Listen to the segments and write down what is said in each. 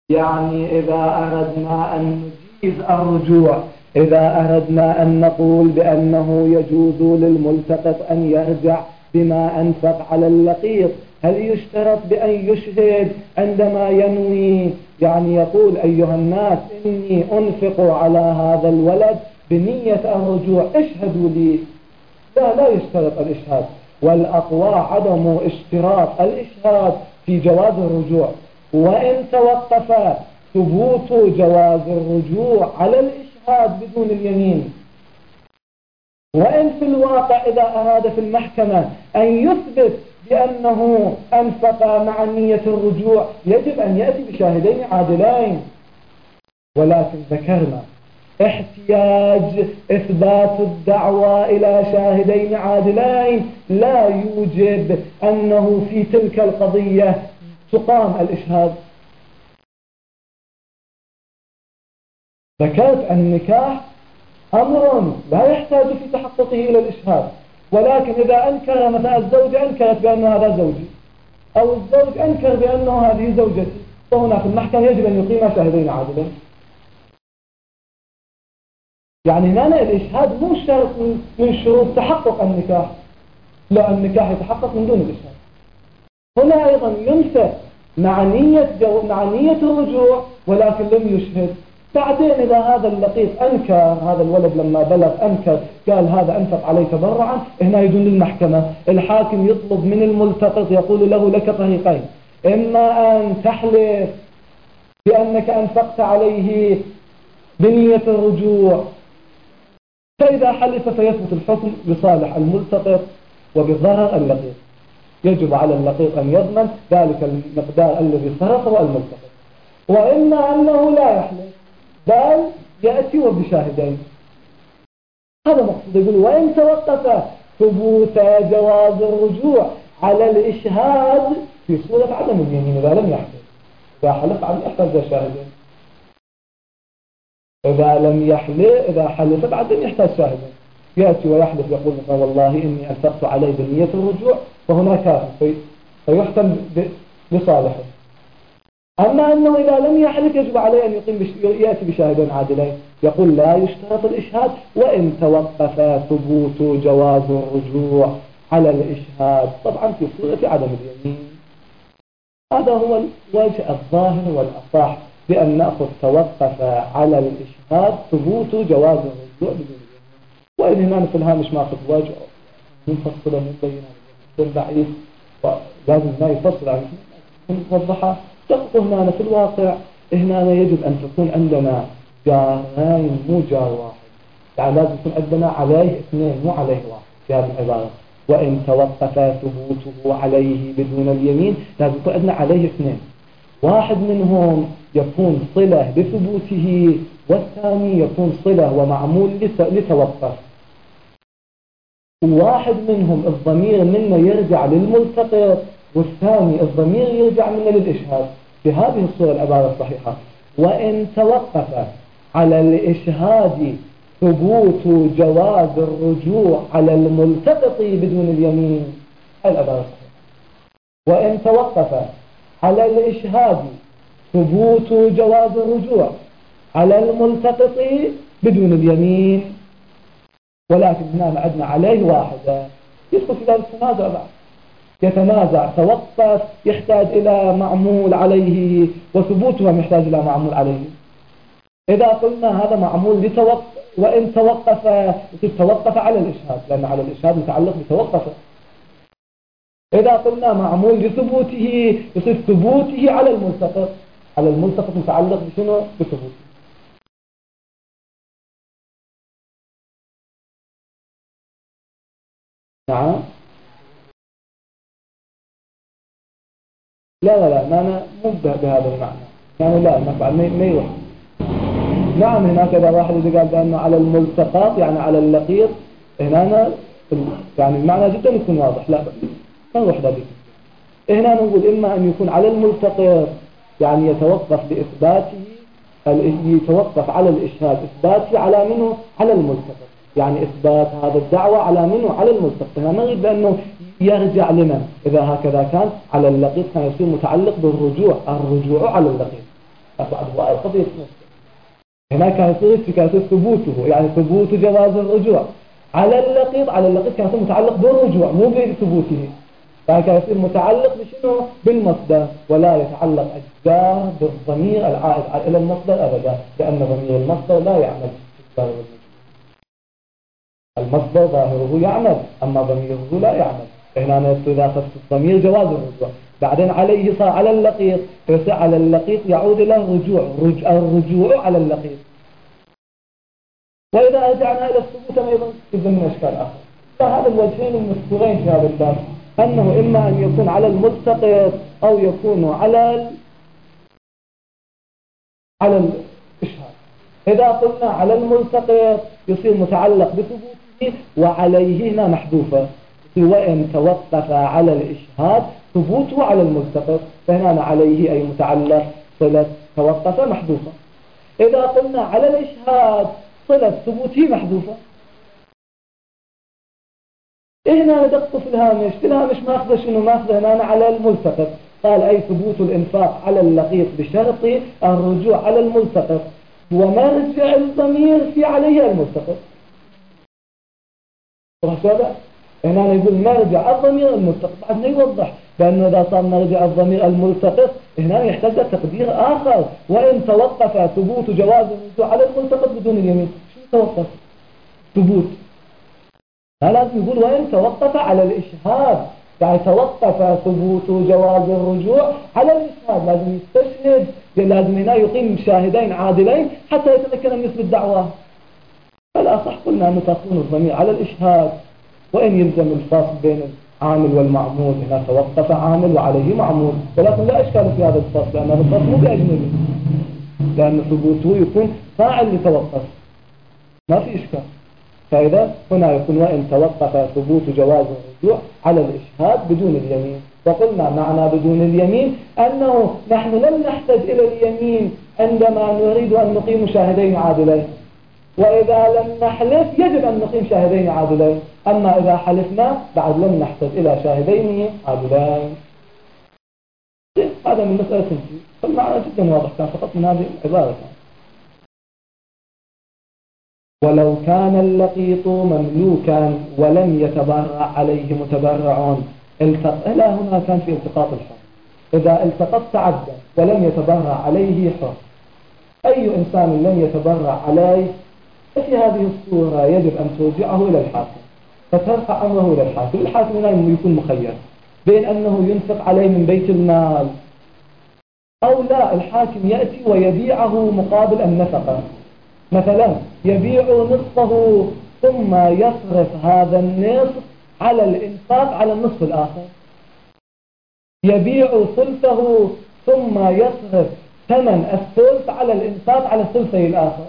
يعني إذا أردنا أن نجيز الرجوع، إذا أردنا أن نقول بأنه يجوز للملتقط أن يرجع بما أنفق على اللقيط، هل يشترط بأن يشهد عندما ينوي؟ يعني يقول أيها الناس إني أنفق على هذا الولد بنية الرجوع اشهدوا لي. لا يشترط الإشهاد، والأقوى عدم اشتراط الإشهاد في جواز الرجوع. وإن توقف ثبوت جواز الرجوع على الإشهاد بدون اليمين، وإن في الواقع إذا أراد في المحكمة أن يثبت بأنه أنفق مع نية الرجوع يجب أن يأتي بشاهدين عادلين. ولكن ذكرنا احتياج إثبات الدعوى إلى شاهدين عادلين لا يوجب أنه في تلك القضية تقام الإشهاد. ذكرت النكاح أمر لا يحتاج في تحققه إلى الإشهاد، ولكن إذا أنكر مثلا الزوجة أنكرت بأنه هذا زوجي، أو الزوج أنكر بأنه هذه زوجتي، فهنا في المحكمة يجب أن يقيم شاهدين عادلين. يعني هنا الإشهاد مو شرط من شروط تحقق النكاح، لا، النكاح يتحقق من دون الإشهاد. هنا أيضا ينفق مع نية الرجوع ولكن لم يشهد. بعدين إذا هذا اللقيط أنكر، هذا الولد لما بلغ أنكر، قال هذا أنفق عليه تبرعا، هنا يدل المحكمة، الحاكم يطلب من الملتقط، يقول له لك طريقين: إما أن تحلف بأنك أنفقت عليه بنية الرجوع، فإذا حلف فيثبت الحكم بصالح الملتقط وبضرر اللقيط، يجب على اللقيط أن يضمن ذلك المقدار الذي صرفه الملتقط. وإما أنه لا يحلف بل يأتي وبشاهدين. هذا مقصود. يقول وإن توقف ثبوت جواز الرجوع على الإشهاد في صورة عدم اليمين إذا لم يحلف. إذا حلف عن يحتاج شاهدين، إذا حلف بعدين يحتاج شاهدين، يأتي ويحلف يقول والله إني أنفقت عليه بنية الرجوع، فهنا كافر فيحكم لصالحه. أما أنه إذا لم يحلف يجب عليه أن يأتي بشاهدين عادلين. يقول لا يشترط الإشهاد وإن توقف ثبوت جواز الرجوع على الإشهاد، طبعا في صورة عدم اليمين. هذا هو الوجه الظاهر والأصح، بأن نأخذ توقف على الإشهاد ثبوت جواز الرجوع بدون اليمين. وإن هنا في الهامش ما أخذ وجه منفصلة مبينة ضعيف، ولازم ما يفصل عن موضحة. تقول هنا في الواقع هنا يجب أن تكون عندنا جارين مو جار واحد، يعني لازم يكون عندنا عليه اثنين مو عليه واحد في هذه العبارة. وإن توقف ثبوته عليه بدون اليمين لازم يكون عندنا عليه اثنين، واحد منهم يكون صلة لثبوته والثاني يكون صلة ومعمول لتوقف. واحد منهم الضمير منا يرجع للملتقط والثاني الضمير يرجع منا للإشهاد. في هذه الصورة العبارة الصحيحة وإن توقف على الإشهاد ثبوت جواز الرجوع على الملتقط بدون اليمين، العبارة الصحيحة. وإن توقف على الإشهاد ثبوت جواز الرجوع على الملتقط بدون اليمين، ولكن هنا عندنا عليه واحدة يدخل في ذلك التنازع بعد، يتنازع توقف يحتاج إلى معمول عليه وثبوتها يحتاج إلى معمول عليه. إذا قلنا هذا معمول لتوقف، وإن توقف على الإشهاد لأن على الإشهاد متعلق بتوقف. إذا قلنا معمول لثبوته يصير ثبوته على الملتقط، على الملتقط متعلق بشنو؟ بثبوته. نعم. لا ما أنا مو بهذا المعنى، يعني لا ما يروح. نعم هناك إذا واحد إذا قال بأنه على الملتقط يعني على اللقيط، هنا يعني المعنى جدا يكون واضح، لا ما نروح ذلك. هنا نقول إما أن يكون على الملتقط يعني يتوقف بإثباته، يتوقف على الإشهاد إثباته على منه؟ على الملتقط، يعني إثبات هذا الدعوة على منه؟ على الملتقط. هنا نريد بأنه يرجع لمن؟ إذا هكذا كان على اللقيط كان يصير متعلق بالرجوع، الرجوع على اللقيط، بعد هو قضية نص. هناك كانت ثبوته، يعني ثبوت جواز الرجوع على اللقيط كان متعلق بالرجوع مو بثبوته، فكان يصير متعلق بشنو؟ بالمصدر، ولا يتعلق أجزاء بالضمير العائد إلى المصدر أبدا، لأن ضمير المصدر لا يعمل في المصدر ظاهره يعمل، أما ضميره لا يعمل. هنا إذا أخذت الضمير جواز الرجوع، بعدين عليه صار على اللقيط، فيصير على اللقيط يعود إلى الرجوع على اللقيط. وإذا رجعنا إلى الثبوت أيضا يضمن أشكال آخر. فهذا الوجهين المذكورين في هذا الباب، أنه إما أن يكون على الملتقط أو يكون على الإشهاد. إذا قلنا على الملتقط يصير متعلق بثبوته، وعليه هنا محذوفة، وإن توقف على الإشهاد ثبوته على الملتقط، فهنا عليه أي متعلق صلة توقف محذوفة. إذا قلنا على الإشهاد صلة ثبوته محذوفة. هنا دقت في الهامش ماخذ شنو؟ ماخذ هنا على الملتقط، قال أي ثبوت الإنفاق على اللقيط بشرط الرجوع على الملتقط، ومرجع الضمير في عليه الملتقط. هنا يقول مرجع الضمير الملتقط، بعد يوضح بأنه إذا صار مرجع الضمير الملتقط هنا يحتاج تقدير آخر، وإن توقف ثبوت جواز الرجوع على الملتقط بدون اليمين. شو توقف؟ ثبوت. لازم يقول وإن توقف على الإشهاد، يعني توقف ثبوت جواز الرجوع على الإشهاد، لازم يستشهد، لازم هنا يقيم شاهدين عادلين حتى يتمكن من مثل الدعوة. فالأصح قلنا أن تكون الضمير على الإشهاد، وإن يلزم الفاصل بين العامل والمعمول، هنا توقف عامل وعليه معمول، ولكن لا إشكال في هذا الفاصل، لأن هذا الفاصل مو بأجنبي، لأن ثبوته يكون فاعل لتوقف، ما في إشكال. فإذا هنا يكون وإن توقف ثبوت جواز الرجوع على الإشهاد بدون اليمين. وقلنا معنى بدون اليمين أنه نحن لم نحتاج إلى اليمين عندما نريد أن نقيم شاهدين عادلين، وإذا لم نحلف يجب أن نقيم شاهدين عادلين، أما إذا حلفنا بعد لم نحتاج إلى شاهدين عادلين. هذا من مسألة تنسي، فالمعنى جدا واضح كان فقط من هذه العبارة. ولو كان اللقيط مملوكا ولم يتبرع عليه متبرعون إلى هنا كان في التقاط الحر. إذا التقط تعدى ولم يتبرع عليه حر، أي إنسان لم يتبرع عليه، ففي هذه الصورة يجب أن ترجعه إلى الحاكم، فترفع أمره إلى الحاكم. الحاكم هنا يكون مخير بين أنه ينفق عليه من بيت المال أو لا، الحاكم يأتي ويبيعه مقابل النفقة. مثلا يبيع نصفه ثم يصرف هذا النصف على الإنفاق على النصف الآخر، يبيع ثلثه ثم يصرف ثمن الثلث على الإنفاق على الثلثي الآخر،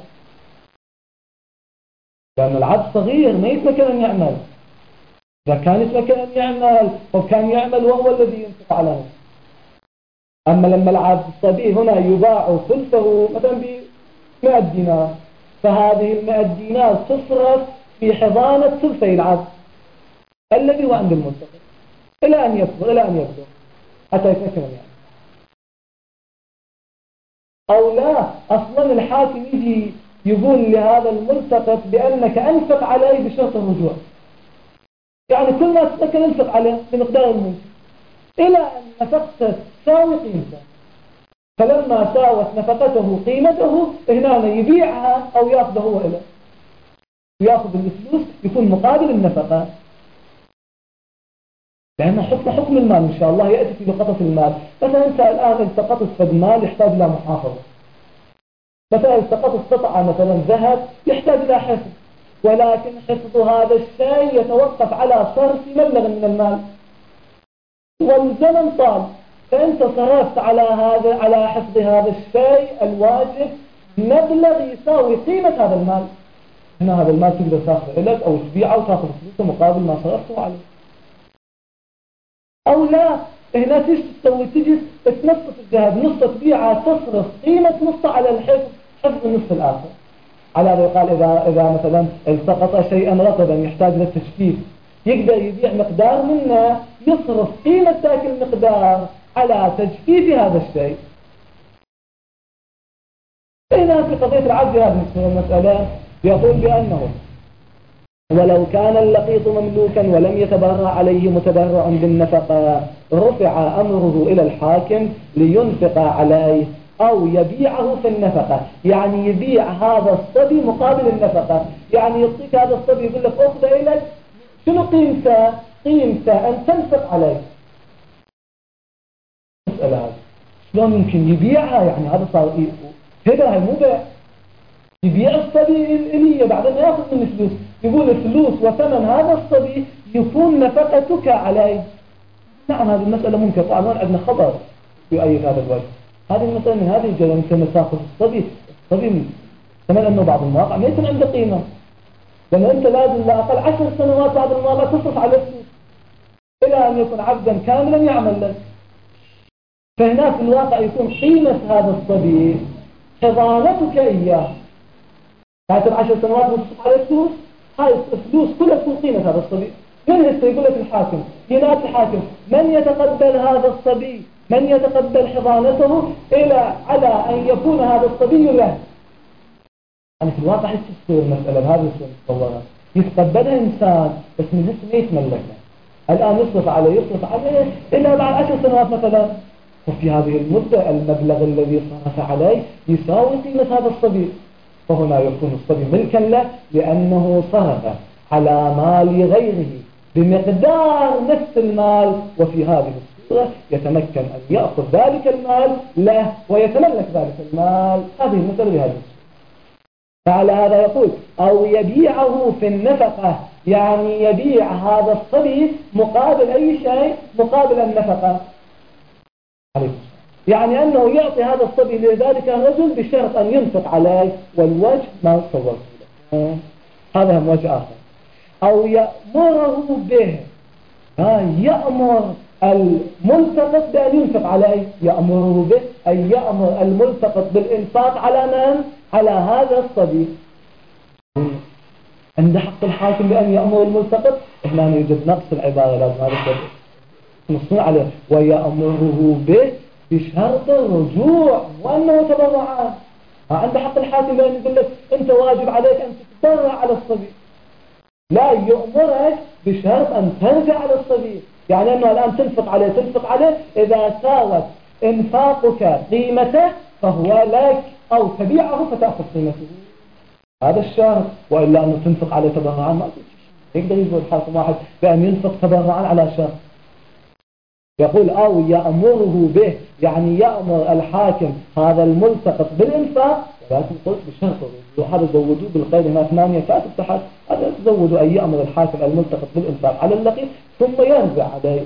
لأن العبد صغير ما يتمكن أن يعمل. إذا كان يتمكن أن يعمل وكان يعمل وهو الذي ينفق على نفسه. أما لما العبد الصبي هنا يباع ثلثه مثلا ب100 دينار، فهذه 100 دينار تصرف في حضانة ثلثي العبد الذي هو عند المنتقل إلى أن يكبر حتى يتمكن يعني. أو لا، أصلا الحاكم يجي يقول لهذا الملتقط بأنك أنفق عليه بشرط الرجوع، يعني كل ما تتمكن انفق عليه بمقدار الممكن إلى أن نفقته تساوي قيمته، فلما ساوت نفقته قيمته هنا يبيعها أو يأخذه هو إليه، يأخذ الفلوس يكون مقابل النفقة، لأن حكم المال إن شاء الله يأتي في لقطة المال. مثلا أنت الآن التقطت فد مال يحتاج إلى محافظة، مثلا التقطت قطعة مثلا ذهب يحتاج إلى حفظ، ولكن حفظ هذا الشيء يتوقف على صرف مبلغ من المال والزمن طال، فأنت صرفت على حفظ هذا الشيء الواجب مبلغ يساوي قيمة هذا المال. هنا هذا المال تقدر تاخذه لك أو تبيعه وتاخذ فلوسه مقابل ما صرفته عليه. أو لا، هنا تجي تنصف الذهب نص تبيعه تصرف قيمة نص على حفظ النصف الآخر. على هذا يقال إذا مثلا التقط شيئا رطبا يحتاج للتجفيف، يقدر يبيع مقدار منه يصرف قيمة ذاك المقدار على تجفيف هذا الشيء. هنا في قضية العبد هذه المسألة يقول بأنه ولو كان اللقيط مملوكا ولم يتبرع عليه متبرع بالنفقة رفع أمره إلى الحاكم لينفق عليه أو يبيعه في النفقة، يعني يبيع هذا الصبي مقابل النفقة، يعني يعطيك هذا الصبي يقول لك أخذ إليك شنو قيمته؟ قيمته أن تنفق عليه. مسألة هذه شلون يمكن يبيعها؟ يعني هذا صار هذا مو بيع، يبيع الصبي إليه بعدين يأخذ من الفلوس، يقول الفلوس وثمن هذا الصبي يكون نفقتك عليه. نعم هذه المسألة ممكن، طبعا ما عندنا خبر في أي هذا الوجه. هذه المسألة من هذه الجهة أنت تأخذ الصبي ثمن أنه بعض المواقع ما يكون عنده قيمة، لأن أنت لازم لا أقل 10 سنوات بعض المواقع تصرف على الفلوس إلى أن يكون عبدا كاملا يعمل لك. فهنا في الواقع يكون قيمة هذا الصبي حضانتك إياه. بعد 10 سنوات وتصرف على الفلوس، هاي الفلوس كلها تكون قيمة هذا الصبي. من يقول لك الحاكم، ينادي الحاكم من يتقبل هذا الصبي، من يتقبل حضانته إلى على أن يكون هذا الصبي له. يعني في الواقع تصير المسألة بهذه الصورة، يتقبلها إنسان بس من اسمه يتملكها. الآن يصرف عليه إلا بعد 10 سنوات مثلا، وفي هذه المدة المبلغ الذي صرف عليه يساوي قيمة هذا الصبي، فهنا يكون الصبي ملكا له لأنه صرف على مال غيره بمقدار نفس المال، وفي هذه الصورة يتمكن أن يأخذ ذلك المال له ويتملك ذلك المال. هذه المسألة بهذه الصورة. فعلى هذا يقول أو يبيعه في النفقة، يعني يبيع هذا الصبي مقابل أي شيء، مقابل النفقة. يعني أنه يعطي هذا الصبي لذلك الرجل بشرط أن ينفق عليه، والوجه ما صورت له. هذا هم وجه آخر. أو يأمره به، يأمر الملتقط بأن ينفق عليه، يأمره به أي يأمر الملتقط بالإنفاق على من؟ على هذا الصبي. عند حق الحاكم بأن يأمر الملتقط، هنا يوجد نقص العبارة، لازم هذا الصبي نصنع عليه ويأمره به بشرط الرجوع وأنه تبرعان. عند حق الحاكم بأن يقول لك أنت واجب عليك أن تتبرع على الصبي، لا يأمرك بشرط أن ترجع على الصبي. يعني أنه الآن تنفق عليه إذا ساوت إنفاقك قيمته فهو لك، أو تبيعه فتأخذ قيمته. هذا الشرط، وإلا أنه تنفق عليه تبرعان ما يقدر يقول الحاكم واحد بأن ينفق تبرعان على شرط. يقول أو يأمره به، يعني يأمر الحاكم هذا الملتقط بالإنفاق، ولكن قلت بشرط هذا زودوه بالقيد هنا 8 كاتب تحت، هذا تزودوا أن يأمر الحاكم الملتقط بالإنفاق على اللقيط ثم يرجع عليه.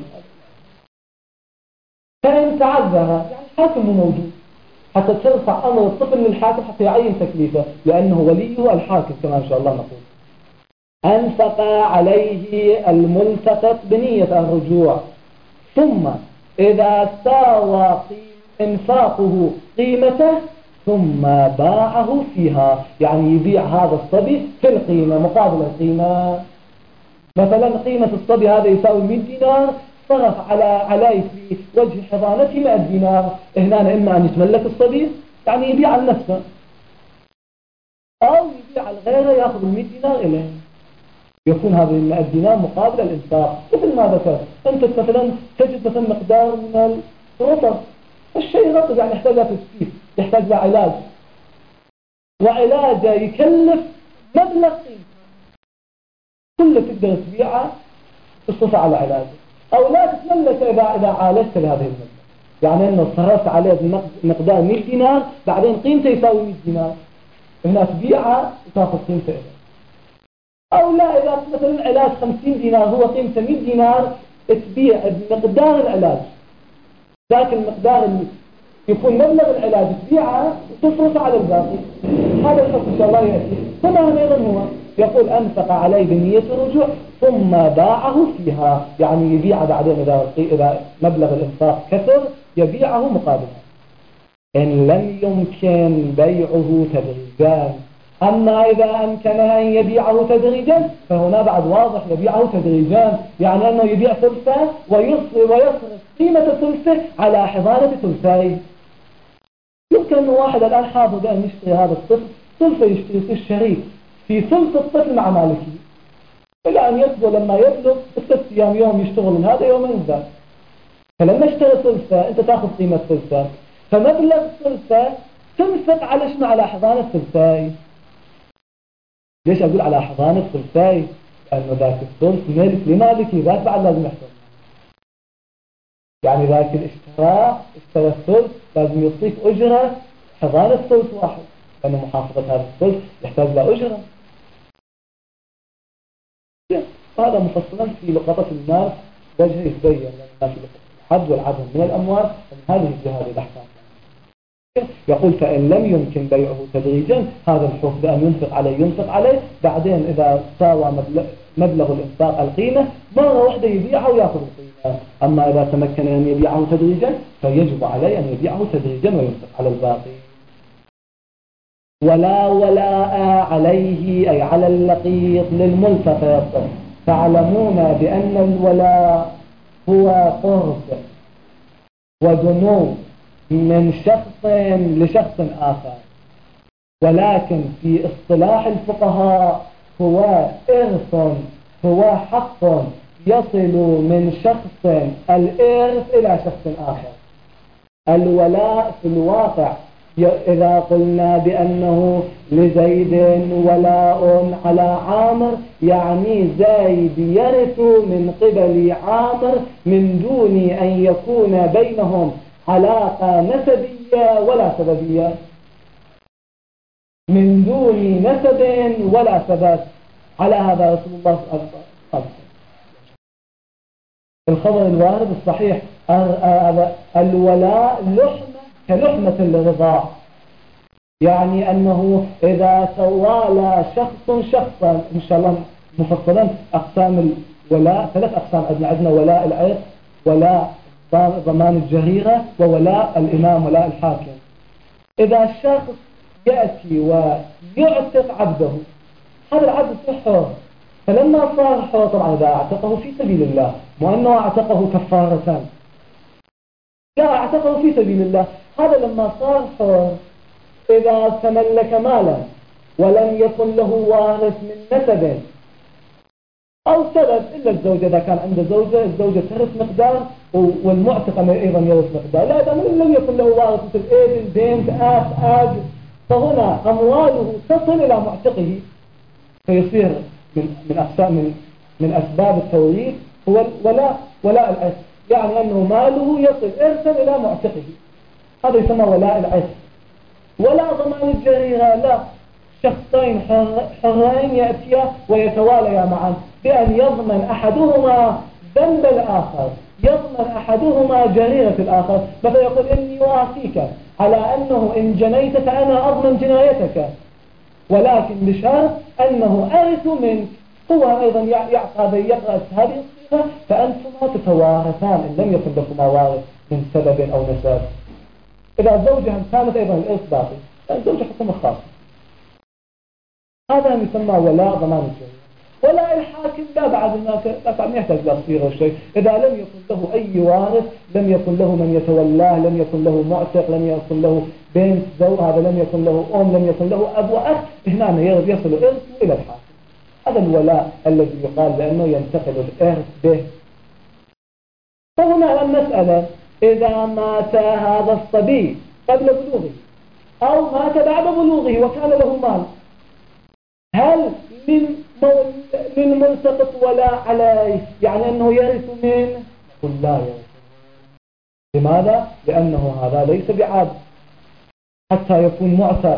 فإن تعذر يعني الحاكم مو موجود حتى ترفع أمر الطفل للحاكم حتى يعين تكليفه، لأنه وليه الحاكم كما إن شاء الله نقول. أنفق عليه الملتقط بنية الرجوع، ثم إذا ساوى إنفاقه قيمته ثم باعه فيها، يعني يبيع هذا الصبي في القيمة مقابل القيمة. مثلا قيمة الصبي هذا يساوي 100 دينار، صرف عليه في وجه حضانته 100 دينار. هنا إما أن يتملك الصبي يعني يبيع لنفسه، أو يبيع لغيره يأخذ 100 دينار إليه، يكون هذه 100 دينار مقابل الإنفاق. مثل ما ذكر أنت مثلا تجد مثلا مقدار من الرطب، الشيء رطب يعني يحتاج له تسكيت، يحتاج له علاج، وعلاجه يكلف مبلغ قيمة، كله تقدر تبيعه تصرف على علاجه، أو لا تتملك إذا عالجت بهذه المبلغ. يعني أنه صرفت عليه مقدار 100 دينار بعدين قيمته يساوي 100 دينار، هنا تبيعه وتاخذ قيمته إليه. أو لا، إذا مثلا العلاج 50 دينار هو قيمته 100 دينار، تبيع بمقدار العلاج، ذاك المقدار اللي يكون مبلغ العلاج تبيعه وتصرف على الباقي. هذا الحكم إن شاء الله يأتي. ثم أيضا هو يقول أنفق عليه بنية الرجوع ثم باعه فيها، يعني يبيعه بعدين إذا مبلغ الإنفاق كثر يبيعه مقابلها. إن لم يمكن بيعه تدريجان. أما إذا أمكن أن يبيعه تدريجا فهنا بعد واضح يبيعه تدريجا، يعني أنه يبيع ثلثه ويصرف قيمة ثلثه على حضانة ثلثيه. يمكن أن واحد الآن حاضر بأن يشتري هذا الطفل سلفة، يشتري في الشريك في ثلث الطفل مع مالكه، إلى أن يصبر لما يبلغ 6 أيام يوم يشتغل من هذا يوم من ذاك. فلما اشتري ثلثة أنت تأخذ قيمة ثلثة، فمبلغ ثلثة تنفق على شنو؟ على حضانة ثلثاي. ليش أقول على حضانة ثلثاي؟ لأنه ذاك الثلث ملك لمالكي، ذاك بعد لازم يحصل. يعني ذاك اشترى الثلث لازم يعطيك أجرة حضانة ثلث واحد، لأنه محافظة هذا الثلث يحتاج له أجرة. هذا مفصلا في لقطة المال وجه يتبين لنا في لقطة الحد والعدم من الأموال من هذه الجهات الأحكام. يقول فإن لم يمكن بيعه تدريجا، هذا الحكم بأن ينفق عليه بعدين إذا ساوى مبلغ الإنفاق القيمة مرة واحدة يبيعه ويأخذ القيمة. أما إذا تمكن أن يبيعه تدريجا فيجب عليه أن يبيعه تدريجا وينفق على الباقي. ولا ولاء عليه أي على اللقيط للملتقط. تعلمون بأن الولاء هو قرب ودنو من شخص لشخص آخر، ولكن في اصطلاح الفقهاء هو إرث، هو حق يصل من شخص الإرث إلى شخص آخر. الولاء في الواقع إذا قلنا بأنه لزيد ولاء على عامر، يعني زيد يرث من قبل عامر من دون أن يكون بينهم علاقة نسبية ولا سببية، من دون نسب ولا سبب. على هذا رسول الله صلى الله عليه وسلم الخبر الوارد الصحيح الولاء لحمة كلحمة الرضاع، يعني أنه إذا توالى شخص شخصا، إن شاء الله مفصلا أقسام الولاء 3 أقسام عندنا ولاء العرق، ولاء ضمان الجريرة، وولاء الإمام ولاء الحاكم. إذا الشخص يأتي ويعتق عبده، هذا العبد حر، فلما صار حر طبعا إذا اعتقه في سبيل الله، مو أنه اعتقه كفارة، لا اعتقه في سبيل الله. هذا لما صار حر إذا تملك مالا ولم يكن له وارث من نسب أو سبب إلا الزوجة، إذا كان عنده زوجة الزوجة ترث مقدار والمعتق أيضا يرث مقدار، لا إذا لم يكن له وارث مثل ابن بنت أخ فهنا أمواله تصل إلى معتقه، فيصير من أقسام من أسباب التوريث هو ولاء العرث، يعني أنه ماله يصل إرثا إلى معتقه، هذا يسمى ولاء العرث. ولا ضمان الجريرة، لا، شخصين حرين يأتيا ويتواليا معا بأن يضمن أحدهما ذنب الآخر، يضمن أحدهما جريرة الآخر، مثلا يقول إني أعطيك على أنه إن جنيت فأنا أضمن جنايتك، ولكن بشرط أنه أرث منك. هو أيضا يقرأ هذه الصيغة، فأنتما تتوارثان إن لم يكن لكما وارث من سبب أو نسب. إذا الزوجة كانت أيضا الإرث باقي، الزوجة حكم خاص، هذا يسمى ولاء ضمان الجريرة. ولاء الحاكم لا بعد ما يحتاج لا صيغة شيء، إذا لم يكن له أي وارث، لم يكن له من يتولاه، لم يكن له معتق، لم يكن له بنت زوج، هذا لم يكن له لم يكن له أب وأخ، هنا يصل الإرث إلى الحاكم. هذا الولاء الذي يقال بأنه ينتقل الإرث به. فهنا المسألة إذا مات هذا الصبي قبل بلوغه أو مات بعد بلوغه وكان له مال، هل للملتقط ولا عليه؟ يعني أنه يرث منه؟ قل لا يرث. لماذا؟ لأنه هذا ليس بعبد حتى يكون معتق،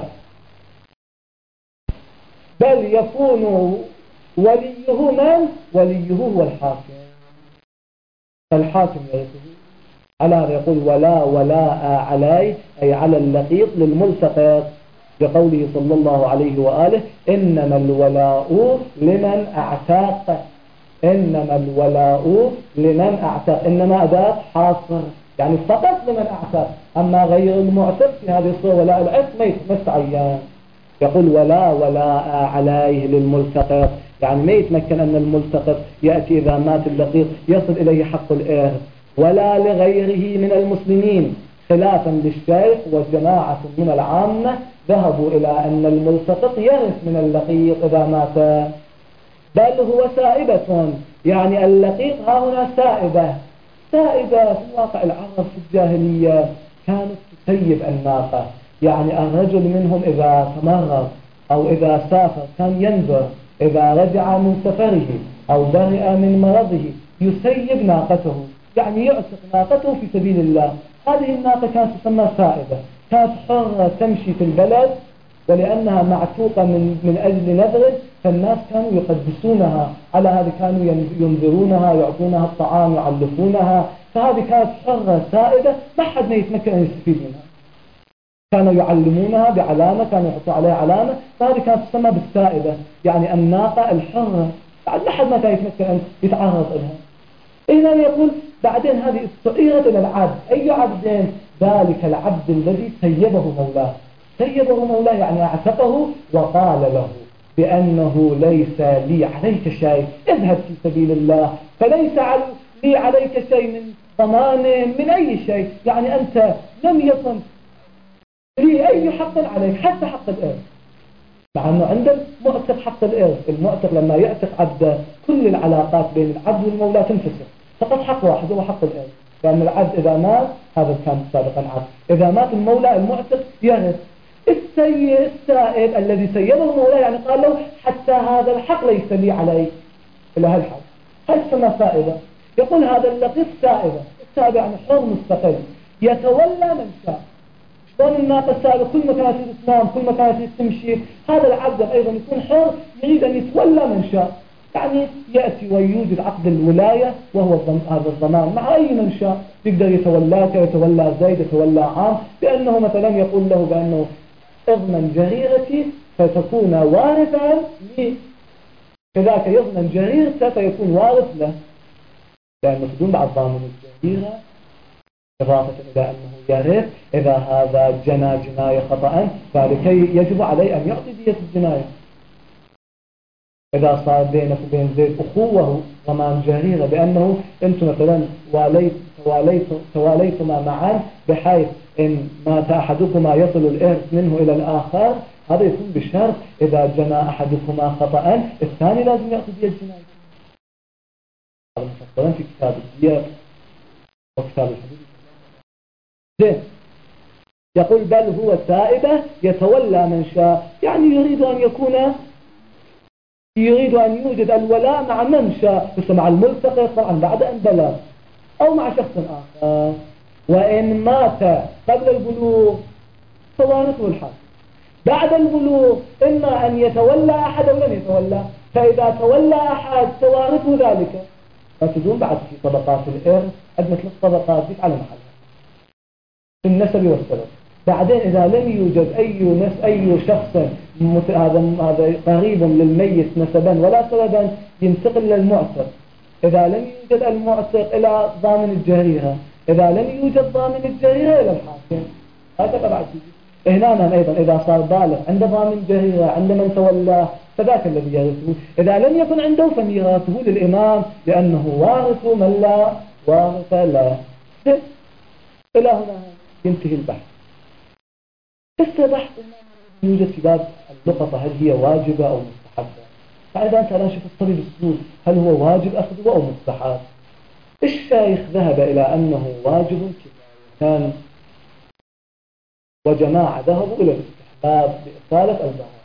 بل يكون وليه من؟ وليه هو الحاكم، فالحاكم يرثه. على هذا يقول ولا ولاء عليه أي على اللقيط للملتقط، بقوله صلى الله عليه وآله إنما الولاء لمن أعتق، إنما الولاء لمن أعتق، إنما أداة حاصر يعني فقط لمن أعتق، أما غير المعتق في هذه الصورة ولاء العتق ما يتعين. يقول ولا ولاء عليه للملتقط، يعني ما يتمكن أن الملتقط يأتي إذا مات اللقيط يصل إليه حق الإرث، ولا لغيره من المسلمين، خلافا للشيخ وجماعة من العامة ذهبوا إلى أن الملتقط يرث من اللقيط إذا مات، بل هو سائبة، يعني اللقيط ها هنا سائبة. سائبة في الواقع العرب في الجاهلية كانت تسيب الناقة، يعني الرجل منهم إذا تمرض أو إذا سافر كان ينذر إذا رجع من سفره أو برئ من مرضه يسيب ناقته، يعني يعتق ناقته في سبيل الله. هذه الناقة كانت تسمى سائبة، كانت حرة تمشي في البلد، ولأنها معتوقة من أجل نذر فالناس كانوا يقدسونها على هذه، كانوا ينذرونها، يعطونها الطعام، يعلفونها، فهذه كانت حرة سائبة ما حد ما يتمكن أن يستفيد منها. كانوا يعلمونها بعلامة، كانوا يحطوا عليها علامة، فهذه كانت تسمى بالسائبة، يعني الناقة الحرة بعد ما حد ما كان يتمكن أن يتعرض لها. إذا يقول بعدين هذه استعيرت إلى العبد. أي عبد؟ ذلك العبد الذي سيبه مولاه. سيبه مولاه يعني اعتقه وقال له بأنه ليس لي عليك شيء، اذهب في سبيل الله، فليس لي عليك شيء من ضمان من أي شيء، يعني أنت لم يكن لي أي حق عليك حتى حق الإرث، مع أنه عند المعتق حق الإرث. المعتق لما يعتق عبده كل العلاقات بين العبد والمولى تنفصل، فقط حق واحد هو حق الإرث، لأن العبد إذا مات هذا كان سابقا عبد، إذا مات المولى المعتق يرث. السائب الذي سيبه المولى يعني قال له حتى هذا الحق ليس لي عليك إلى هالحق، هل تسمى سائبة. يقول هذا اللقيط سائبة. السائبة يعني حر مستقل يتولى من شاء. شلون الناقة السائبة كل ما كانت تنام كل ما كانت تمشي، هذا العبد أيضا يكون حر يريد أن يتولى من شاء، يعني يأتي ويوجد عقد الولاية وهو هذا الضمان مع أي من شاء، يقدر يتولاك، يتولى زيد، يتولى عام، بأنه مثلا يقول له بأنه اضمن جريرتي فتكون وارثا لي، كذاك يضمن جريرته فيكون وارث له، لأنه بدون بعد ضامن الجريرة إضافة إلى أنه يرث إذا هذا جنى جناية خطأ، فلكي يجب عليه أن يعطي دية الجناية. إذا صار بينك وبين زيد أخوة ضمان جريرة بأنه أنتم مثلا تواليتما معا بحيث إن مات أحدكما يصل الإرث منه إلى الآخر، هذا يكون بشرط إذا جنى أحدكما خطأ الثاني لازم يأخذ دية الجناية. هذا مفصلا في كتاب الدية وكتاب الحدود. زين، يقول بل هو سائبة يتولى من شاء، يعني يريد أن يوجد الولاء مع من شاء، بس مع الملتقط طبعا بعد أن بلغ أو مع شخص آخر. وإن مات قبل البلوغ فوارثه الحاكم، بعد البلوغ إما أن يتولى أحد أو لم يتولى، فإذا تولى أحد فوارثه ذلك. فتدون بعد في طبقات الإرث عندنا 3 طبقات على محلها في النسب والسبب. بعدين إذا لم يوجد أي شخص هذا قريب للميت نسبا ولا سببا ينتقل للمعتق. إذا لم يوجد المعتق إلى ضامن الجريرة، إذا لم يوجد ضامن الجريرة إلى الحاكم. هذا بعد هنا أيضا إذا صار بالغ عند ضامن جريرة عند من تولاه فذاك الذي يرثه. إذا لم يكن عنده فميراثه للإمام لأنه وارث من لا وارث له. إلى هنا ينتهي البحث. البحث يوجد في باب اللقطة هل هي واجبة أو مستحبة. فإذا أنت الآن شوف الطبيب السلوك هل هو واجب أخذه أو مستحب. الشيخ ذهب إلى أنه واجب كفاية وجماعة ذهبوا إلى الاستحباب بإصالة الضرر،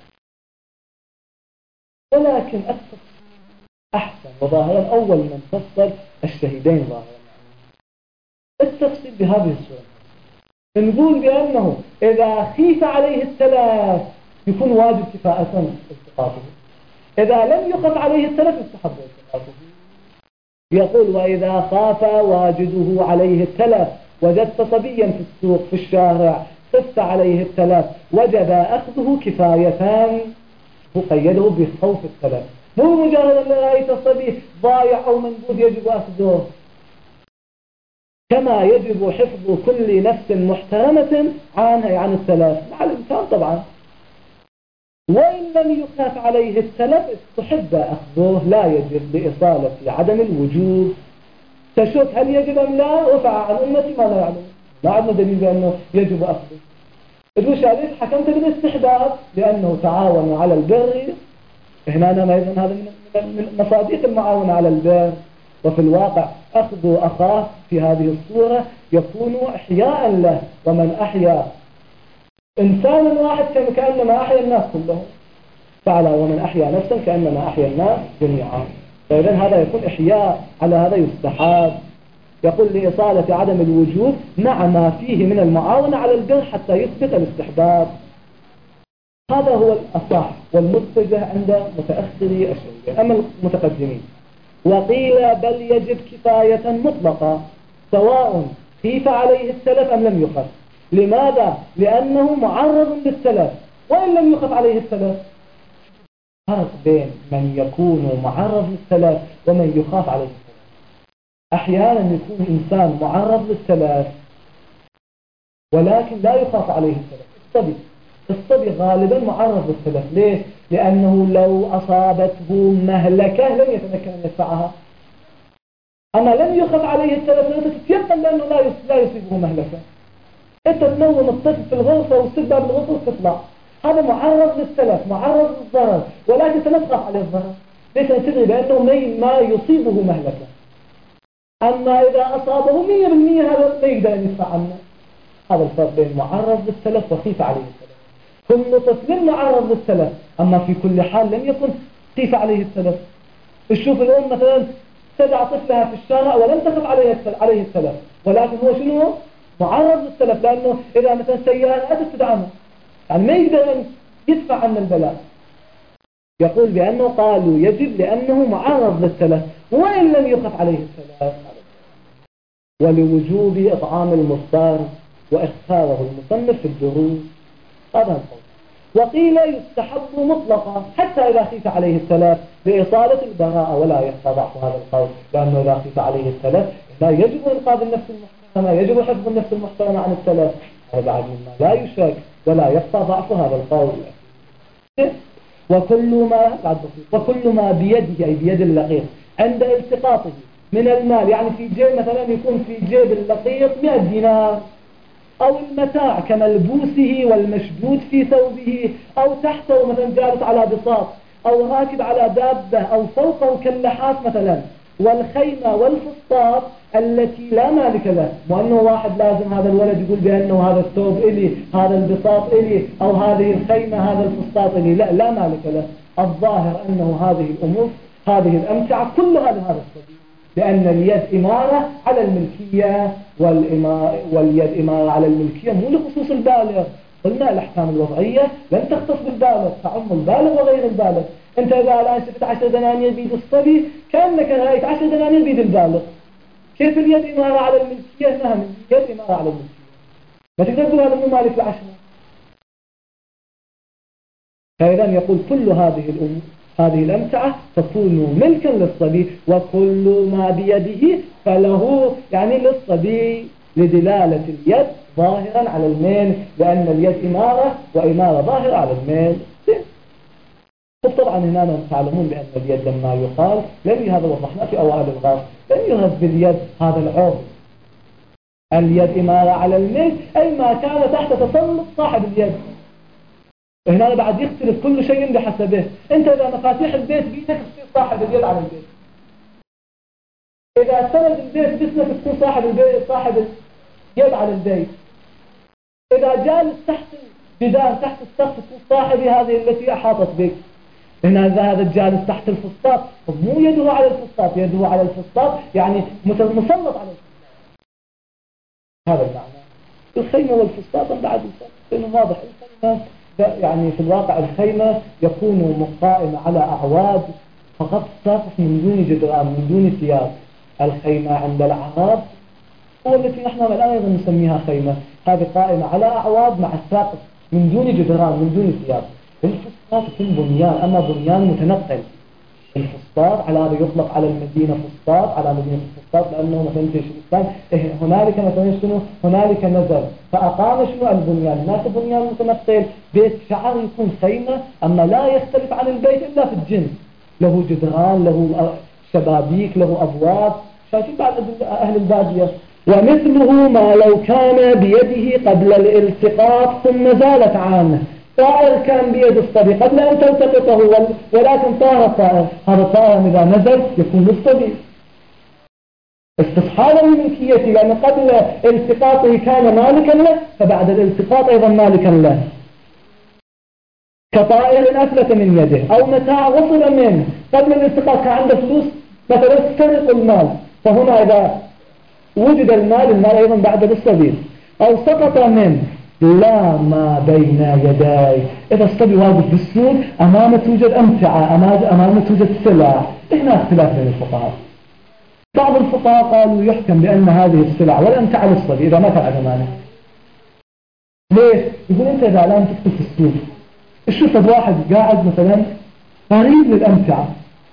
ولكن التفصيل أحسن وظاهرا أول من فصل الشهيدين ظاهرا. التفصيل بهذه الصورة نقول بأنه إذا خيف عليه التلف يكون واجب كفاءة التقاطه، إذا لم يخف عليه التلف يستحب التقاطه. يقول وإذا خاف واجده عليه التلف، وجدت صبيا في السوق في الشارع خفت عليه التلف وجب أخذه كفاية، وقيده بخوف التلف، مو مجرد أن رأيت الصبي ضايع أو منبوذ يجب أخذه. كما يجب حفظ كل نفس محترمة عنها عن التلف مع الإنسان طبعا. وإن لم يخاف عليه التلف استحب أخذه، لا يجب بإصالة عدم الوجوب. تشك هل يجب أم لا؟ رفع عن أمتي ما لا يعلم. ما عندنا دليل بأنه يجب أخذه. تقول شاليت حكمت بالاستحباب لأنه تعاون على البر. هنا أيضا هذا من مصادق المعاونة على البر. وفي الواقع أخذ أخاه في هذه الصورة يكون إحياء له، ومن أحيا إنسانا واحد كأنما أحيا الناس كلهم، فعلى ومن أحيا نفسا كأنما أحيا الناس جميعا. فإذا هذا يكون إحياء، على هذا يستحاب. يقول لإصالة عدم الوجوب مع ما فيه من المعاونة على البر حتى يثبت الاستحباب. هذا هو الأصح والمتجه عند متأخري الشريعة. أما المتقدمين وقيل بل يجب كفاية مطلقة سواء خيف عليه التلف أم لم يخف. لماذا؟ لأنه معرض للتلف وإن لم يخف عليه التلف. فرق بين من يكون معرض للتلف ومن يخاف عليه التلف. أحيانا يكون إنسان معرض للتلف ولكن لا يخاف عليه التلف. الصبي غالبا معرض للتلف. ليه؟ لأنه لو أصابته مهلكة لم يتمكن أن يدفعها. أما لم يخف عليه التلف لأنه تتيقن لأنه لا يصيبه مهلكة. أنت تنوم الطفل في الغرفة وتسد باب الغرفة وتطلع، هذا معرض للتلف، معرض للضرر، ولكن أنت لا تخاف عليه الضرر. ليس تدري بأنه ما يصيبه مهلكة. أما إذا أصابه 100% هذا لا يقدر أن يدفع عنه. هذا الفرق بين معرض للتلف وخيف عليه التلف. كل طفل معرض للتلف، أما في كل حال لم يكن خيف عليه التلف. تشوف الأم مثلا تدع طفلها في الشارع ولم تخف عليه التلف، ولكن هو شنو؟ معرض للتلف، لأنه إذا مثلا سيارة أتت تدعمه يعني ما يقدر أن يدفع عن البلاء. يقول بأنه قالوا يجب لأنه معرض للتلف وإن لم يخف عليه التلف. ولوجوب إطعام المفطر وإخفاره المصنف في الدروس. هذا القول. وقيل يستحب مطلقا حتى إذا خيف عليه التلف لإصالة البراءة، ولا يتضعف هذا القول، لأنه إذا خيف عليه التلف لا يجب إنقاذ النفس المحترمة، يجب حفظ النفس المحترمة عن التلف. هذا بعد مما لا يشك ولا يقطع ضعف هذا القول. وكل ما بيده أي بيد اللقيط عند التقاطه من المال، يعني في جيب مثلا يكون في جيب اللقيط 100 دينار، أو المتاع كملبوسه والمشدود في ثوبه، أو تحته مثلا جالس على بساط، أو راكب على دابة، أو فوقه كاللحاف مثلا، والخيمة والفسطاط التي لا مالك له. وأنه واحد لازم هذا الولد يقول بأنه هذا الثوب إلي، هذا البساط إلي، أو هذه الخيمة هذا الفسطاط إلي، لا مالك له. الظاهر أنه هذه الأمور، هذه الأمتعة كلها لهذا السبيل، لأن اليد إمارة على الملكية، واليد إمارة على الملكية مو لخصوص البالغ. قلنا الأحكام الوضعية لن تختص بالبالغ، تعم البالغ وغير البالغ. أنت إذا الآن شفت 10 دنانير بيد الصبي كأنك رأيت 10 دنانير بيد البالغ. كيف اليد إمارة على الملكية؟ نعم اليد إمارة على الملكية. ما تقدر تقول هذا مو مالك ل10. فإذا يقول كل هذه الأمور، هذه الأمتعة تكون ملكا للصبي، وكل ما بيده فله، يعني للصبي، لدلالة اليد ظاهرا على الميل، لأن اليد إمارة، وإمارة ظاهرة على الميل. طبعا هنا تعلمون بأن اليد لما يقال هذا وضحنا في أوائل الغاز، لم يرد باليد هذا العرض. اليد إمارة على الميل أي ما كان تحت تسلط صاحب اليد. هنا بعد يختلف كل شيء بحسبه. انت اذا مفاتيح البيت بيدك تصير صاحب اليد على البيت، اذا سند البيت باسمك تكون صاحب البيت، صاحب اليد على البيت. اذا جالس تحت الجدار تحت السقف تكون صاحب هذه التي احاطت بك. هنا اذا هذا الجالس تحت الفسطاط مو يده على الفسطاط، يده على الفسطاط يعني مسلط على الفسطاط. هذا المعنى. الخيمة والفسطاط بعد الفرق واضح. الخيمة يعني في الواقع الخيمة يكون قائمة على أعواد فقط ساقف من دون جدران، من دون ثياب. الخيمة عند العرب هو التي نحن الآن أيضا نسميها خيمة، هذه قائمة على أعواد مع الساقف من دون جدران، من دون ثياب. الفسطاط يكون بنيان، أما بنيان متنقل. الفسطاط على هذا يطلق على المدينة فسطاط، على مدينة فسطاط، لأنه مثلا في الإسلام هنالك مثلا شنو؟ هنالك نزل فأقام شنو البنيان. هناك بنيان متنقل، بيت شعر يكون خيمة، أما لا يختلف عن البيت إلا في الجنس، له جدران، له شبابيك، له أبواب. شايفين بعض أهل البادية ومثله ما لو كان بيده قبل الالتقاط ثم زالت عنه. طائر كان بيد الصبي قبل أن تلتقطه ولكن طار الطائر، هذا الطائر إذا نزل يكون للصبي استصحابه ملكيته، لأن قبل التقاطه كان مالكا له، فبعد الالتقاط أيضا مالكا له. كطائر أفلت من يده أو متاع وصل منه قبل الالتقاط، كان عنده فلوس مثلا تسرق المال، فهنا إذا وجد المال أيضا بعد السبيل. أو سقط منه لا ما بين يديه، إذا الصبي واقف بالسوق أمامه توجد أمتعة، أمامه توجد سلع. هنا اختلاف بين الفقهاء. بعض الفقهاء قالوا يحكم بأن هذه السلع والأمتعة للصبي إذا ما كان عنده مال. ليش؟ يقول أنت إذا الآن تكتب في السوق الشوف واحد قاعد مثلا قريب للأمتعة،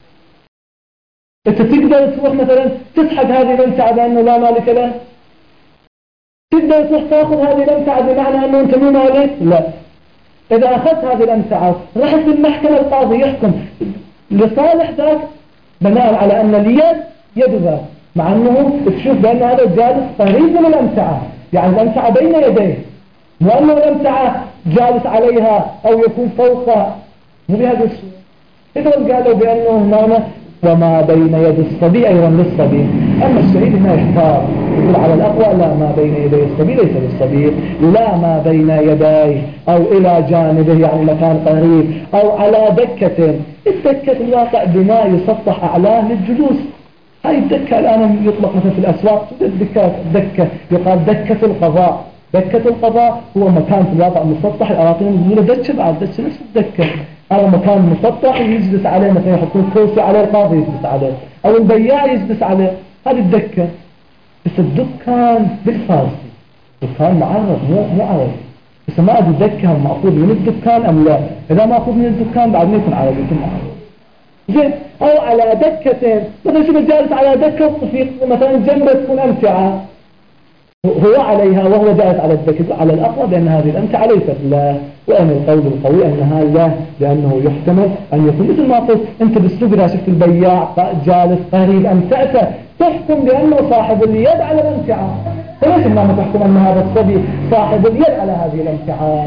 أنت تقدر تروح مثلا تسحب هذه الأمتعة بأنه لا مالك له؟ تقدر تروح تأخذ هذه الأمتعة بمعنى أنه أنت مو مالك؟ لا. إذا أخذت هذه الأمتعة رحت المحكمة القاضي يحكم لصالح ذاك بناء على أن اليد يد ذاك، مع أنه تشوف بأن هذا الجالس قريب من الأمتعة، يعني الأمتعة بين يديه، مو أنه الأمتعة جالس عليها أو يكون فوقها، مو بهذا الشيء. إذا قالوا بأنه هنا وما بين يد الصبي أيضا للصبي. أما الشهيد هنا يختار يقول على الأقوى لا ما بين يدي الصبي ليس للصبي، لا ما بين يديه أو إلى جانبه يعني مكان قريب، أو على دكة. الدكة في الواقع بناء يسطح أعلاه للجلوس. هاي الدكة الآن يطلق مثلا في الأسواق دكة يقال دكة القضاء. دكة القضاء هو مكان في الواقع مسطح، الأراضين يقولوا دكة بعد دكة نفس الدكة، هذا مكان مسطح يجلس عليه، مثلا يحطون كرسي عليه القاضي يجلس عليه أو البياع يجلس عليه، هذه الدكة. بس الدكان بالفارسي دكان معرض مو عربي، بس ما أدري دكة مأخوذ من الدكان أم لا. إذا مأخوذ من الدكان بعد ما يكون عربي يكون معرض زين. أو على دكة، مثلا شو جالس على دكة وفي مثلا جنبه تكون أمتعة هو عليها وهو جالس على الدكة، على الأقوى بأن هذه الأمتعة ليست له، وأن القول القوي أنها له، لأنه يحتمل أن يكون مثل ما قلت أنت بالسوق إذا شفت البياع جالس قريب أمتعته تحكم بأنه صاحب اليد على الأمتعة، فليس ما تحكم أن هذا الصبي صاحب اليد على هذه الأمتعة.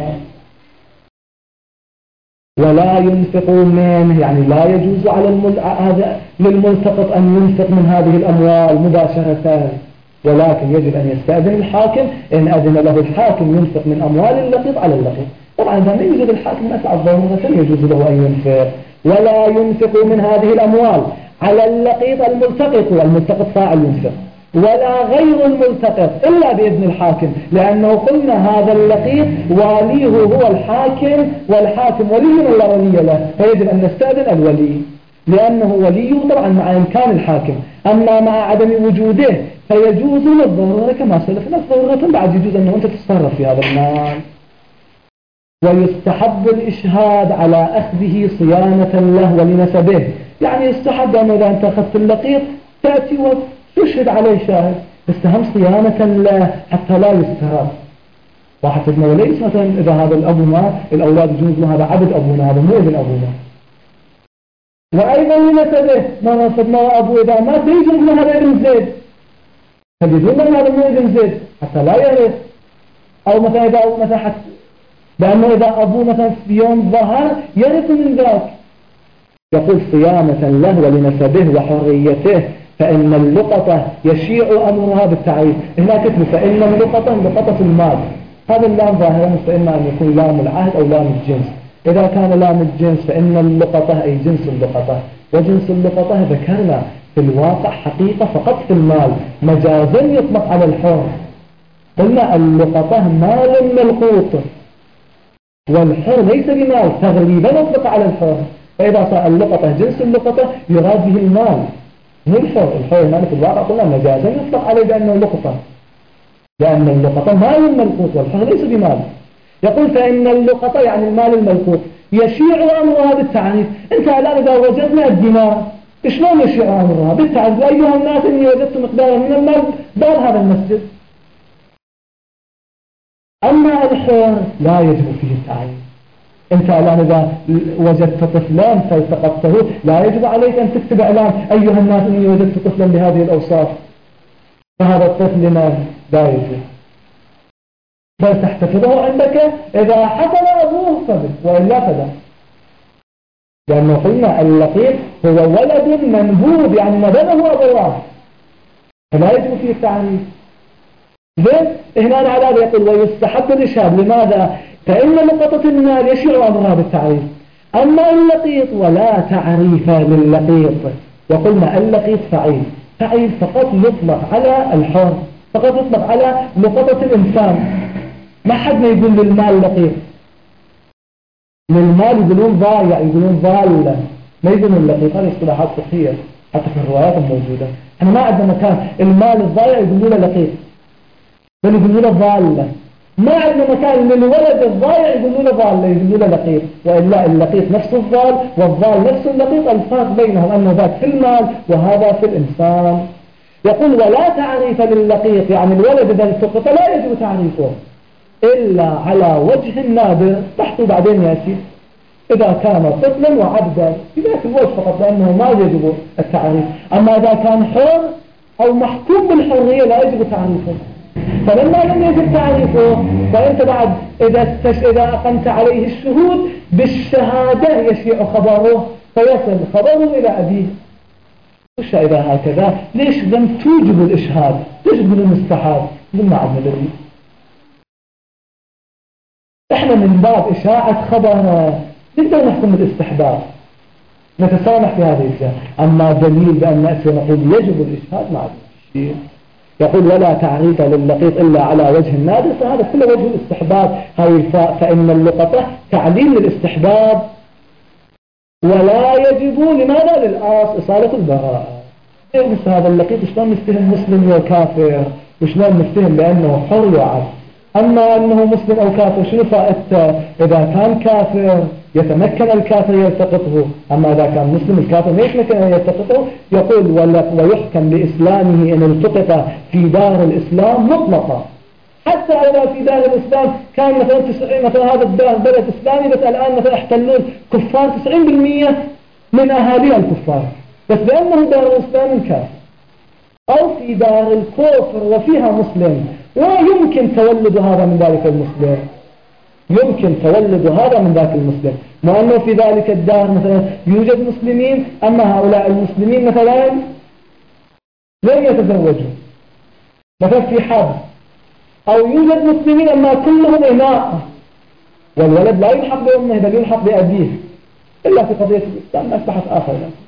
ولا ينفق منه، يعني لا يجوز على للملتقط أن ينفق من هذه الأموال مباشرة، ولكن يجب أن يستأذن الحاكم. إن أذن له الحاكم ينفق من أموال اللقيط على اللقيط. طبعا إذا ما يوجد الحاكم أسعى الضرورة يجوز له أن ينفق. ولا ينفق من هذه الأموال على اللقيط الملتقط فاعل ينفق، ولا غير الملتقط إلا بإذن الحاكم، لأنه قلنا هذا اللقيط واليه هو الحاكم، والحاكم ولي ولا ولي له، فيجب أن نستأذن الولي لأنه وليه طبعا مع إمكان الحاكم. أما مع عدم وجوده فيجوز للضرورة كما سلفنا الضرورة، بعد يجوز أنه أنت تتصرف في هذا المال. ويستحب الإشهاد على أخذه صيانة له ولنسبه، يعني يستحب أنه إذا أنت أخذت اللقيط تأتي وتشهد عليه شاهد، بس هم صيانة له حتى لا يستهاب. واحد سيدنا وليس مثلا إذا هذا الأب مات الأولاد يجوز له هذا عبد أبونا، هذا مو ابن أبونا. وأيضا لنسبه ما نسبنا أبو إذا مات يجوز له هذا ابن زيد، فيجوز له هذا مو ابن زيد حتى لا يرث. أو مثلا إذا مثلا حتى لأنه إذا أبوه مثلا في يوم ظهر يرث من ذاك. يقول صيانة له ولنسبه وحريته، فإن اللقطة يشيع أمرها بالتعريف. هنا كتب فإن اللقطة لقطة المال، هذا اللام ظاهرا فإما أن يكون لام العهد أو لام الجنس. إذا كان لام الجنس فإن اللقطة أي جنس اللقطة، وجنس اللقطة ذكرنا في الواقع حقيقة فقط في المال، مجازا يطلق على الحر. قلنا اللقطة مال ملقوط والحر ليس بمال، تغليبا يطلق على الحر. فإذا صار اللقطة جنس اللقطة يراد به المال مو الحر. الحر مال في الواقع قلنا مجازا يطلق عليه بأنه لقطة، لأن اللقطة مال ملقوط والحر ليس بمال. يقول فإن اللقطة يعني المال الملقوط يشيع أمرها بالتعريف. انت الآن إذا وجدنا الدماء شلون يشيع أمرها بالتعريف؟ أيها الناس إني وجدت مقدارا من المال دار هذا المسجد. أما الحر لا يجب فيه التعريف. انت الآن إذا وجدت طفلان فالتقطته لا يجب عليك أن تكتب إعلان أيها الناس إني وجدت طفلا بهذه الأوصاف. فهذا الطفل لمن لا يجوز، بل تحتفظه عندك إذا حصل أبوه فبه وإلا فلا، لأنه قلنا اللقيط هو ولد منبوذ يعني نبذه أبواه فلا يجب فيه التعريف. هنا على هذا يقول ويستحب الإشهاد. لماذا؟ فإن لقطة المال يشيع أمرها بالتعريف. أما اللقيط ولا تعريف للقيط، وقلنا اللقيط فعيل فقط يطلق على الحر، فقط يطلق على لقطة الإنسان. ما حد ما يقول للمال لقيط، للمال يقولون ضايع، يقولون ضالة، ما يقولون لقيط. هذه اصطلاحات فقهية حتى في الروايات الموجودة. احنا ما عندنا مكان المال الضايع يقولون له لقيط، بل يقولون له ضالة. ما عندنا مكان للولد الضايع يقولون له ضالة، يقولون له لقيط. وإلا اللقيط نفس الضال والضال نفس اللقيط، الفرق بينهم أنه ذاك في المال وهذا في الإنسان. يقول ولا تعريف لللقيط، يعني الولد إذا التقط لا يجب تعريفه إلا على وجه نادر، تحته بعدين يأتي إذا كان طفلا وعبدا في ذاك الوجه فقط، لأنه ما يجب التعريف. أما إذا كان حر أو محكوم بالحرية لا يجب تعريفه. فلما لم يجب تعريفه فأنت بعد إذا أقمت عليه الشهود بالشهادة يشيع خبره، فيصل خبره إلى أبيه. وش إذا هكذا ليش لم توجب الإشهاد؟ تجب المستحاب لما عدنا دليل. احنا من باب إشاعة خبرنا نقدر نحكم الاستحباب، نتسامح في هذه الجهة. أما دليل بأن نأتي ونقول يجب الإشهاد ما عدنا شيء. يقول ولا تعريف لللقيط إلا على وجه النادر، فهذا كله وجه الاستحباب. هاي الفاء فإن اللقطة تعليل للاستحباب ولا يجب لماذا؟ للآص إصالة البراءة. مثل هذا اللقيط شلون نفتهم مسلم وكافر، وشلون نفتهم بأنه حر وعبد. أما أنه مسلم أو كافر شنو فائدته؟ إذا كان كافر يتمكن الكافر يلتقطه، أما إذا كان مسلم الكافر ما يتمكن أن يلتقطه. يقول ويحكم بإسلامه إن التقط في دار الإسلام مطلقا، حتى إذا في دار الإسلام كان مثلا هذا الدار بلد إسلامي بس الآن مثلا احتلون كفار 90% من أهالي الكفار، بس لأنه دار الإسلام كافر، أو في دار الكفر وفيها مسلم ويمكن تولد هذا من ذلك المسلم، يمكن تولد هذا من ذاك المسلم، مع أنه في ذلك الدار مثلا يوجد مسلمين، أما هؤلاء المسلمين مثلا لن يتزوجوا مثلا في حبس، أو يوجد مسلمين أما كلهم إناء والولد لا يلحق بأمه بل يلحق بأبيه، إلا في قضية الإسلام أصبحت آخر.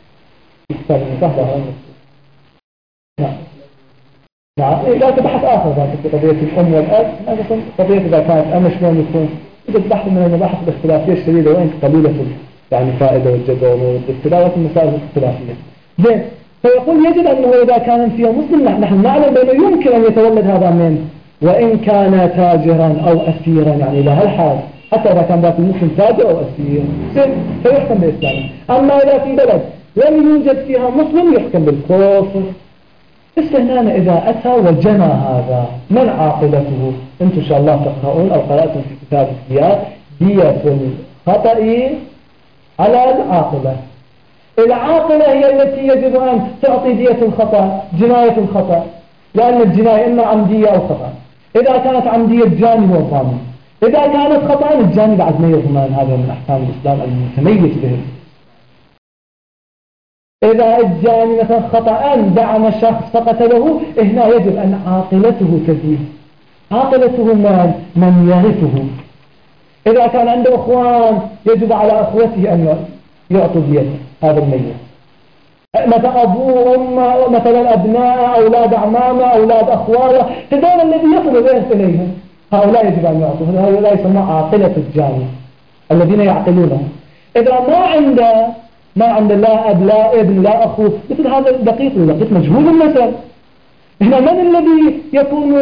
نعم لا تبحث آخر ذلك في قضية الأم والأب. هذا قضية إذا كانت أم شلون يكون، إذا البحث من المباحث الاختلافية الشديدة وإن قليلة يعني فائدة والجدوى والاختلاف والمسائل الاختلافية. زين، فيقول يجب أنه إذا كان فيها مسلم نحن نعلم بأنه يمكن أن يتولد هذا منه، وإن كان تاجرا أو أسيرا، يعني إلى هالحال حتى إذا كان ذاك المسلم تاجر أو أسير فيحكم بإسلامه. أما إذا في بلد لم يوجد فيها مسلم يحكم بالكفر. استهنان إذا أتى وجنى هذا من عاقلته؟ أنتم إن شاء الله تقرؤون أو قرأتم في كتاب الديات دية الخطأ على العاقلة. العاقلة هي التي يجب أن تعطي دية الخطأ، جناية الخطأ، لأن الجناية إما عمدية أو خطأ. إذا كانت عمدية الجاني هو الضامن، إذا كانت خطأ الجاني بعد ما يضمن. هذا من أحكام الإسلام المتميز به. إذا الجاني مثلا خطأ دعم شخص فقتله، هنا يجب أن عاقلته تزيد. عاقلته من يرثه. إذا كان عنده أخوان يجب على أخوته أن يعطوا ديته هذا الميت. مثلا أبوه أمه مثلا أبناء أولاد أعمامه أولاد أخواله، هذول الذي يصل الإرث إليهم هؤلاء يجب أن يعطوا. هؤلاء يسمى عاقلة الجاني الذين يعقلونهم. إذا ما عنده لا أب لا ابن لا أخو، مثل هذا الدقيق مجهول المثل. هنا من الذي يكون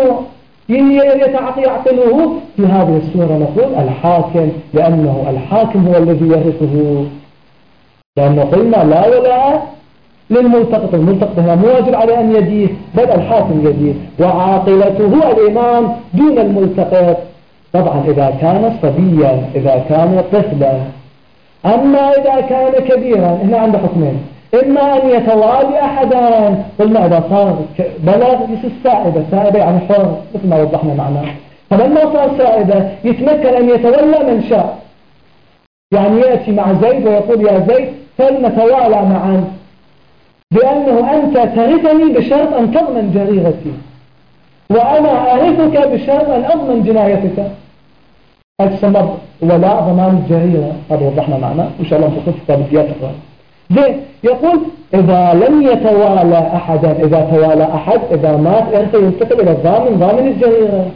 يعقله؟ في هذه السورة نقول الحاكم، لأنه الحاكم هو الذي يرثه، لأنه قلنا لا ولا للملتقط. الملتقط هنا مو واجب عليه أن يديه بل الحاكم يديه، وعاقلته الإمام دون الملتقط. طبعا إذا كان صبيا، إذا كان طفلا. أما إذا كان كبيرا هنا عنده حكمين. إما أن يتوالي أحدا، قلنا إذا صار بلغ يصير سائبة، سائبة يعني حر مثل ما وضحنا معناه. فلما صار سائبة يتمكن أن يتولى من شاء، يعني يأتي مع زيد ويقول يا زيد فلنتوالى معا، بأنه أنت ترثني بشرط أن تضمن جريرتي، وأنا أرثك بشرط أن أضمن جنايتك. السمر ولاء ضمان الجريرة، هذا وضحنا معناه إن شاء الله نفصل في كتاب الديات. زين، يقول إذا لم يتوالى أحدا، إذا توالى أحد إذا مات إرثه ينتقل إلى الضامن ضامن الجريرة.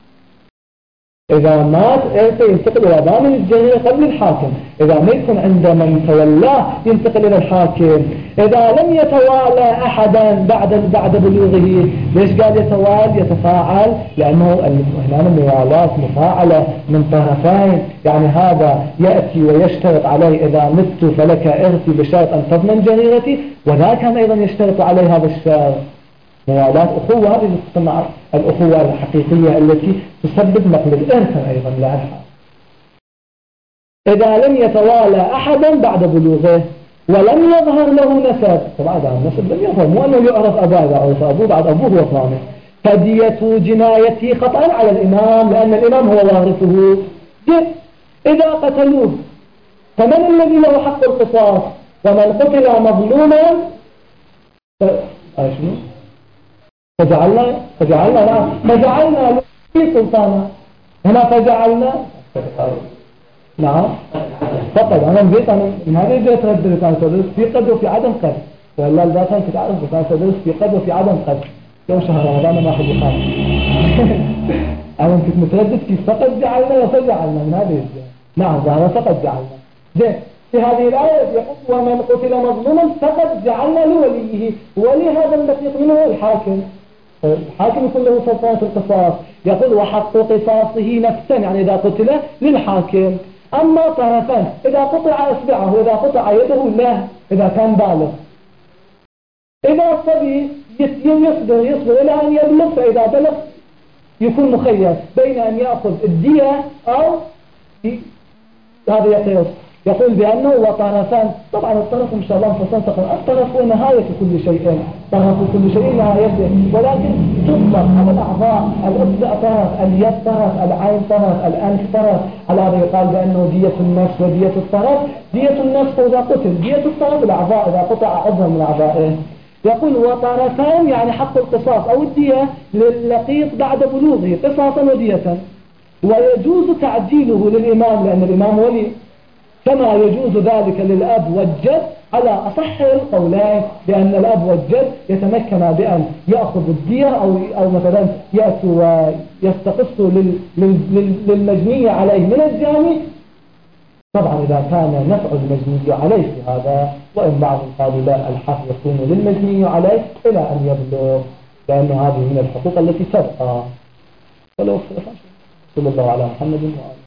إذا مات إرثه ينتقل إلى ضامن الجريرة قبل الحاكم. إذا ما يكون عند من تولاه ينتقل إلى الحاكم. إذا لم يتوالى أحدا بعد بلوغه، ليش قال يتوالى يتفاعل؟ لأنه هنا الموالاة مفاعلة من طرفين، يعني هذا يأتي ويشترط عليه إذا مت فلك إرثي بشرط أن تضمن جريرتي، وذاك أيضا يشترط عليه هذا الشرط. موالاة أخوة، هذه تسمى الأخوة الحقيقية التي تسبب نقل الإرث أيضا لها. إذا لم يتوالى أحدا بعد بلوغه ولم يظهر له نسب، طبعا هذا النسب لم يظهر، مو أنه يعرف أباه، إذا عرف أبوه بعد أبوه هو ضامن، فدية جنايته خطأ على الإمام لأن الإمام هو وارثه. إذا قتلوه فمن الذي له حق القصاص؟ ومن قتل مظلوما فجعلنا له سلطانا. هنا فجعلنا نعم فقد أنا نبيت من هذا البيت ردد كان تدرس في قد وفي عدم قد، ولا الباتان تتعرف كان تدرس في قد وفي عدم قد. يوم شهر رمضان ما أخذ يقام أنا كنت متردد في فقد جعلنا وفجعلنا من هذه الجهة. نعم ظهر فقد جعلنا. زين، في هذه الآية يقول ومن قتل مظلوما فقد جعلنا لوليه، ولي هذا الدقيق منه الحاكم. الحاكم يكون له سلطان في القصاص، يقول وحق قصاصه نفسا، يعني إذا قتل للحاكم. أما طرفا إذا قطع إصبعه وإذا قطع يده له إذا كان بالغ. إذا الصبي يصبر إلى أن يبلغ، فإذا بلغ يكون مخير بين أن يأخذ الدية أو هذا يقيس. يقول بأنه وطرفان، طبعا الطرف إن شاء الله فسنتقل، الطرف هو نهاية كل شيء، طرف كل شيء نهايته، ولكن تطلق على الأعضاء، الأصبع طرف، اليد طرف، العين طرف، الأنف طرف. على هذا يقال بأنه دية النفس ودية الطرف. دية النفس إذا قتل، دية الطرف الأعضاء إذا قطع عضو من أعضائه. يقول وطرفان يعني حق القصاص أو الدية لللقيط بعد بلوغه قصاصا ودية، ويجوز تعديله للإمام لأن الإمام ولي، كما يجوز ذلك للأب والجد على أصح القولين، بأن الأب والجد يتمكن بأن يأخذ الدية أو مثلا يأتي ويستقص للمجني عليه من الجاني، طبعا إذا كان نفع المجني عليه في هذا. وإن بعض قالوا لا، الحق يكون للمجني عليه إلى أن يبلغ، لأن هذه من الحقوق التي تبقى. ولو صلى الله على محمد وعلى